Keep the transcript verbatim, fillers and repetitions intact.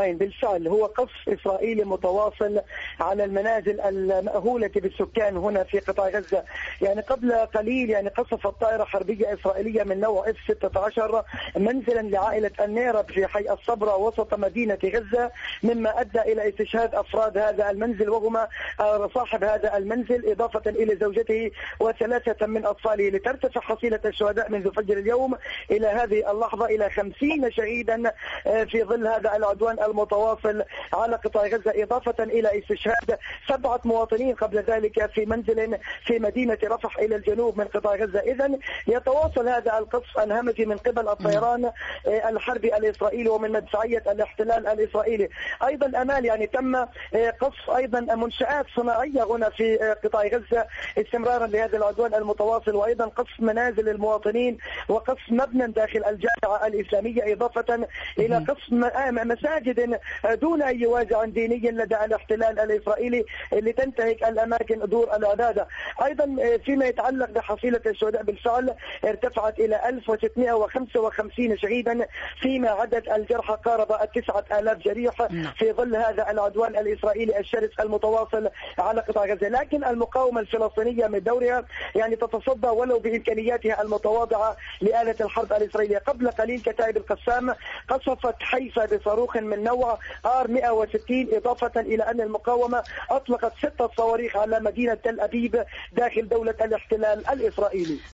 بالفعل هو قصف إسرائيلي متواصل على المنازل المأهولة بالسكان هنا في قطاع غزة. يعني قبل قليل يعني قصفت طائرة حربية إسرائيلية من نوع إف ستة عشر منزلا لعائلة النيرب في حي الصبرة وسط مدينة غزة، مما أدى إلى استشهاد أفراد هذا المنزل وهما صاحب هذا المنزل إضافة إلى زوجته وثلاثة من أطفاله، لترتفع حصيلة الشهداء منذ فجر اليوم إلى هذه اللحظة إلى خمسين شهيدا في ظل هذا العدوان المتواصل على قطاع غزة، إضافة إلى استشهاد سبعة مواطنين قبل ذلك في منزل في مدينة رفح إلى الجنوب من قطاع غزة. إذن يتواصل هذا القصف الهمجي من قبل الطيران الحربي الإسرائيلي ومن مدفعية الاحتلال الإسرائيلي. أيضا أمال يعني تم قصف أيضا منشآت صناعية هنا في قطاع غزة استمرارا لهذا العدوان المتواصل، وأيضا قصف منازل المواطنين وقصف مبنى داخل الجامعة الإسلامية، إضافة إلى قصف مساجد دون أي وازع ديني لدى الاحتلال الإسرائيلي لتنتهك الأماكن دور العبادة. أيضا فيما يتعلق بحصيلة الشهداء بالفعل ارتفعت إلى ألف وستمائة وخمسة وخمسين شهيدا، فيما عدد الجرحى قارب التسعة آلاف جريح في ظل هذا العدوان الإسرائيلي الشرس المتواصل على قطاع غزة. لكن المقاومة الفلسطينية من دورها يعني تتصدى ولو بإمكانياتها المتواضعة لآلة الحرب الإسرائيلية. قبل قليل كتائب القسام قصفت حيفا بصاروخ من نوع آر مئة وستين، إضافة إلى أن المقاومة أطلقت ستة صواريخ على مدينة تل أبيب داخل دولة الاحتلال الإسرائيلي.